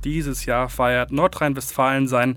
Dieses Jahr feiert Nordrhein-Westfalen seinen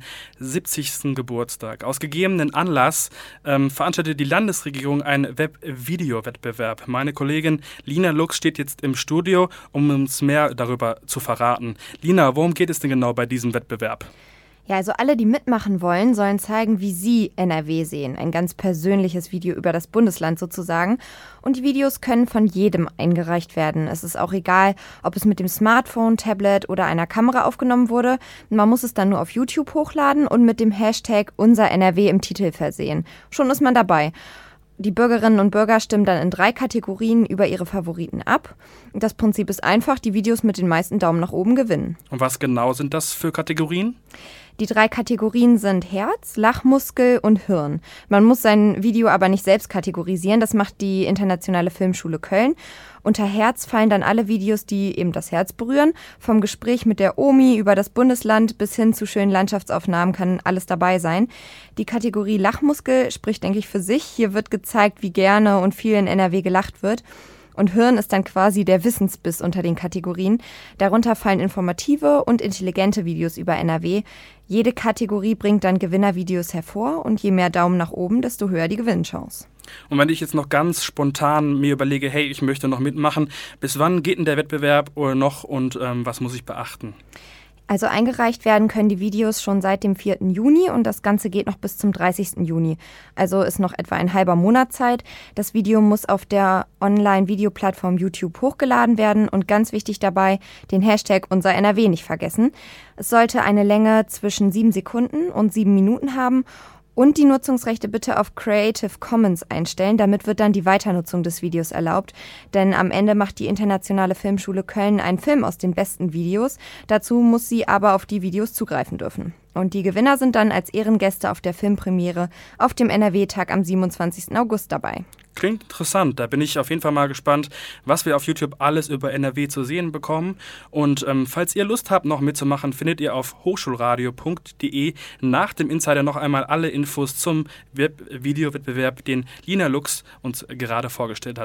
70. Geburtstag. Aus gegebenen Anlass veranstaltet die Landesregierung einen Web-Video-Wettbewerb. Meine Kollegin Lina Lux steht jetzt im Studio, um uns mehr darüber zu verraten. Lina, worum geht es denn genau bei diesem Wettbewerb? Ja, also alle, die mitmachen wollen, sollen zeigen, wie sie NRW sehen. Ein ganz persönliches Video über das Bundesland sozusagen. Und die Videos können von jedem eingereicht werden. Es ist auch egal, ob es mit dem Smartphone, Tablet oder einer Kamera aufgenommen wurde. Man muss es dann nur auf YouTube hochladen und mit dem Hashtag #UnserNRW im Titel versehen. Schon ist man dabei. Die Bürgerinnen und Bürger stimmen dann in 3 Kategorien über ihre Favoriten ab. Das Prinzip ist einfach, die Videos mit den meisten Daumen nach oben gewinnen. Und was genau sind das für Kategorien? Die 3 Kategorien sind Herz, Lachmuskel und Hirn. Man muss sein Video aber nicht selbst kategorisieren, das macht die Internationale Filmschule Köln. Unter Herz fallen dann alle Videos, die eben das Herz berühren. Vom Gespräch mit der Omi über das Bundesland bis hin zu schönen Landschaftsaufnahmen kann alles dabei sein. Die Kategorie Lachmuskel spricht, denke ich, für sich. Hier wird gezeigt, wie gerne und viel in NRW gelacht wird. Und Hirn ist dann quasi der Wissensbiss unter den Kategorien. Darunter fallen informative und intelligente Videos über NRW. Jede Kategorie bringt dann Gewinnervideos hervor und je mehr Daumen nach oben, desto höher die Gewinnchance. Und wenn ich jetzt noch ganz spontan mir überlege, hey, ich möchte noch mitmachen, bis wann geht denn der Wettbewerb noch und was muss ich beachten? Also eingereicht werden können die Videos schon seit dem 4. Juni und das Ganze geht noch bis zum 30. Juni. Also ist noch etwa ein halber Monat Zeit. Das Video muss auf der Online-Videoplattform YouTube hochgeladen werden und ganz wichtig dabei, den Hashtag #UnserNRW nicht vergessen. Es sollte eine Länge zwischen 7 Sekunden und 7 Minuten haben. Und die Nutzungsrechte bitte auf Creative Commons einstellen, damit wird dann die Weiternutzung des Videos erlaubt. Denn am Ende macht die Internationale Filmschule Köln einen Film aus den besten Videos. Dazu muss sie aber auf die Videos zugreifen dürfen. Und die Gewinner sind dann als Ehrengäste auf der Filmpremiere auf dem NRW-Tag am 27. August dabei. Klingt interessant, da bin ich auf jeden Fall mal gespannt, was wir auf YouTube alles über NRW zu sehen bekommen. Und falls ihr Lust habt, noch mitzumachen, findet ihr auf hochschulradio.de nach dem Insider noch einmal alle Infos zum Videowettbewerb, den Lina Lux uns gerade vorgestellt hat.